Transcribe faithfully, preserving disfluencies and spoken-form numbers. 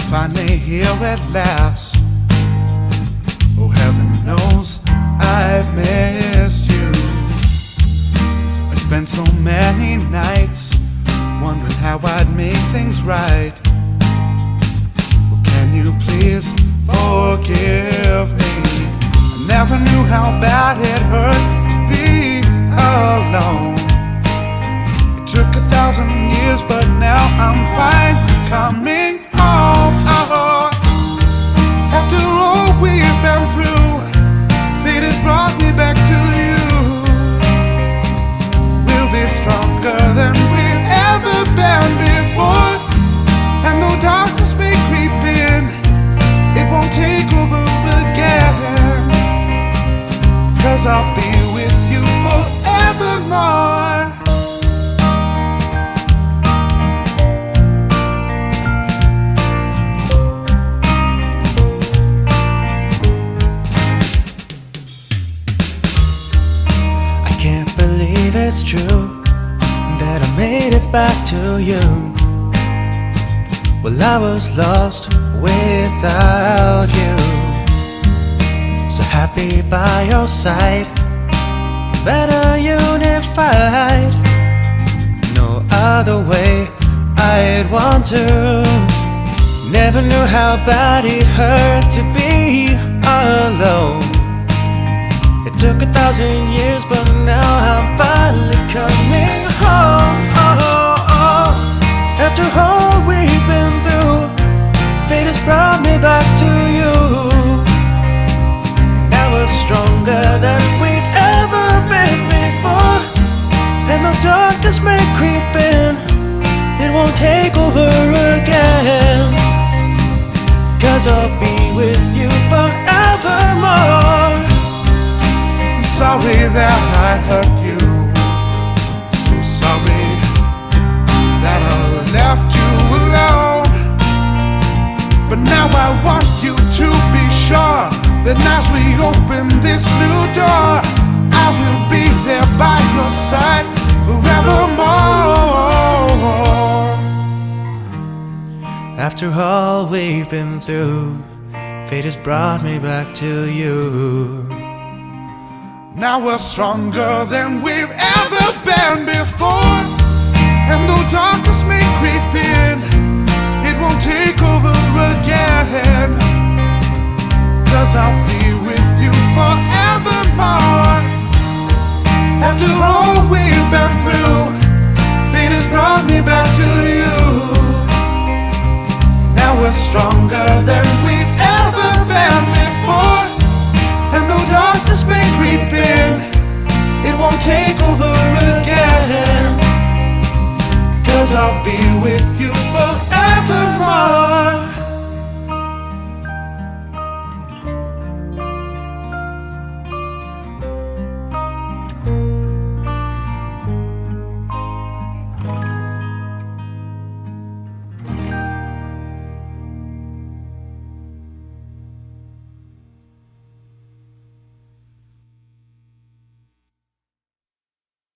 finally here at last. Oh, heaven knows I've missed you. I spent so many nights wondering how I'd make things right. Well, can you please forgive me? I never knew how bad it hurt to be alone. It took a thousand years, but now I'm fine coming home. Oh, after all we've been through, fate has brought me back to you. We'll be stronger than we've ever been before. And though darkness may creep in, it won't take over again. 'Cause I'll be with you forevermore. Can't believe it's true that I made it back to you. Well, I was lost without you. So happy by your side, better unified. No other way I'd want to. Never knew how bad it hurt to be alone. It took a thousand years, but now I'm finally coming home. Oh, oh, oh. After all we've been through, fate has brought me back to you. Now we're stronger than we've ever been before. And though darkness may creep in, it won't take over again. 'Cause I'll be with you forevermore. Sorry that I hurt you, so sorry that I left you alone. But now I want you to be sure that as we open this new door, I will be there by your side forevermore. After all we've been through, fate has brought me back to you. Now we're stronger than we've ever been before. And though darkness may creep in, it won't take over again. 'Cause I'll be with you forevermore. After all we've been through, fate has brought me back to you. Now we're stronger than we've ever been before. And though darkness may creep in, it won't take over again. 'Cause I'll be with you forevermore.